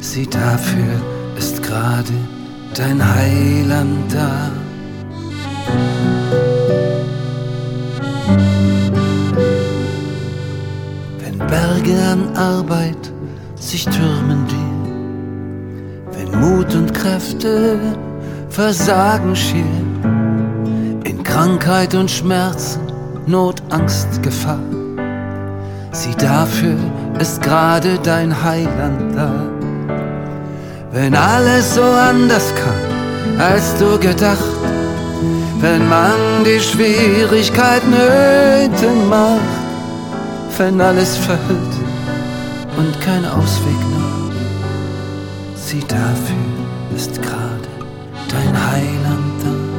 Sieh, dafür ist gerade dein Heiland da. Wenn Berge an Arbeit sich türmen dir, wenn Mut und Kräfte versagen schier, in Krankheit und Schmerzen, Not, Angst, Gefahr, sieh, dafür ist gerade dein Heiland da. Wenn alles so anders kam, als du gedacht, wenn man die Schwierigkeit Nöte macht, wenn alles verhüllt und kein Ausweg nah, sieh, dafür ist gerade dein Heiland da.